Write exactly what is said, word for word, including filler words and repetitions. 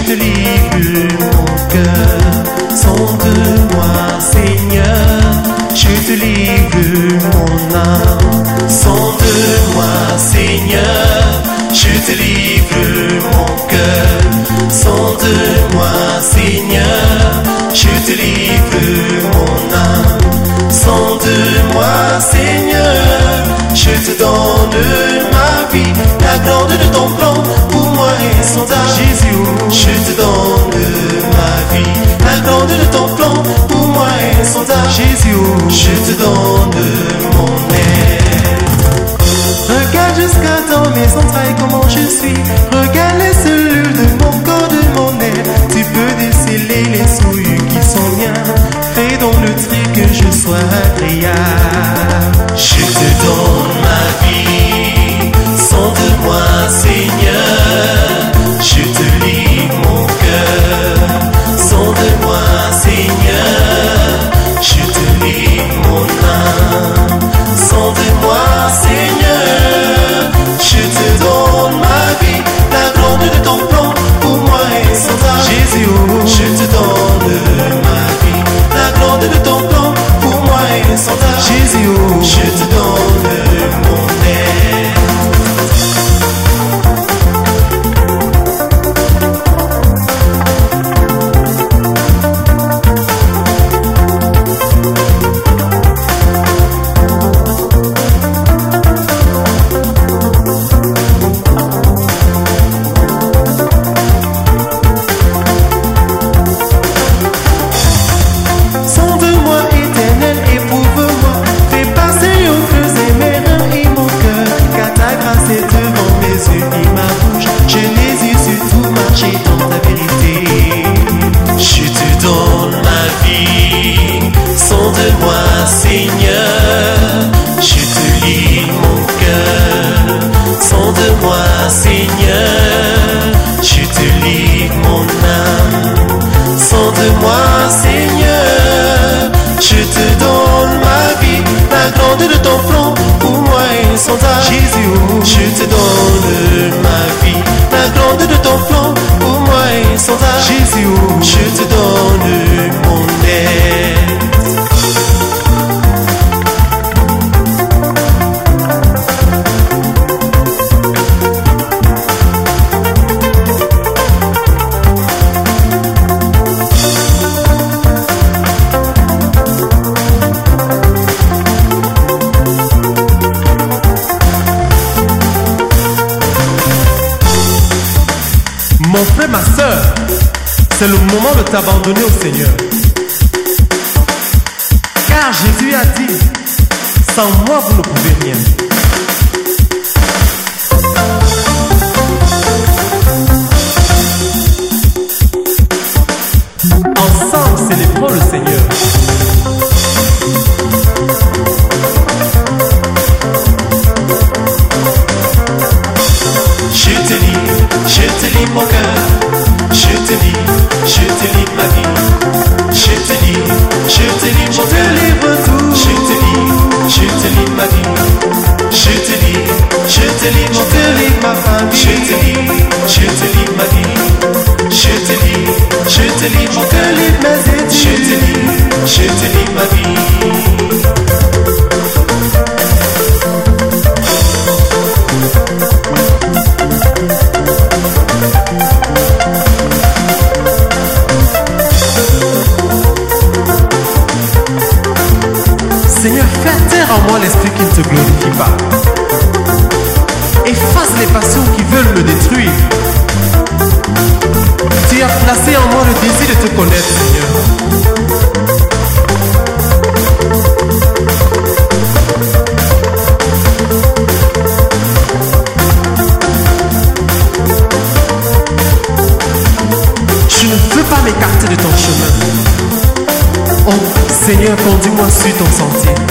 te livre mon cœur. Sonde-moi, Seigneur, je te livre mon âme. Sonde-moi, Seigneur, je te livre mon cœur. Sonde-moi, Seigneur, je te livre mon âme. Sonde-moi, Seigneur, je te donne ma vie. La grande de ton plan pour moi est insondable. Jésus, je te donne ma vie. La grande de ton plan pour moi est insondable. Jésus, je te donne mon aide. Regarde jusqu'à dans mes entrailles comment je suis. Regarde les cellules de mon corps, de mon air. Tu peux déceler les souillures qui sont miens. Fais donc le tri que je sois agréable. Je te donne ma vie. Sonde-moi, Seigneur, je te livre mon cœur. Sonde-moi, Seigneur, je te livre mon âme. Sonde-moi, Seigneur, je te donne ma vie. La grande de ton plan pour moi est insondable. Jésus, je te donne ma vie. La grande de ton plan pour moi est insondable. Jésus, je te donne mon aide. Mon frère, ma soeur, c'est le moment de t'abandonner au Seigneur. Car Jésus a dit, sans moi vous ne pouvez rien. Ensemble, célébrons le Seigneur. Je te livre, je te livre mon cœur. Je te livre, je te livre ma vie. Je te livre, je te livre mon cœur. Tout. Je te livre, je te livre ma vie. Je te livre, je te livre mon cœur. Ma famille. Je te livre, je te livre ma vie. Je te livre, je te livre mon cœur. Je te livre, je te livre ma vie. Seigneur, fais taire en moi l'esprit qui ne te glorifie pas. Efface les passions qui veulent me détruire. Tu as placé en moi le désir de te connaître, Seigneur. Je ne veux pas m'écarter de ton chemin. Oh Seigneur, conduis-moi sur ton sentier.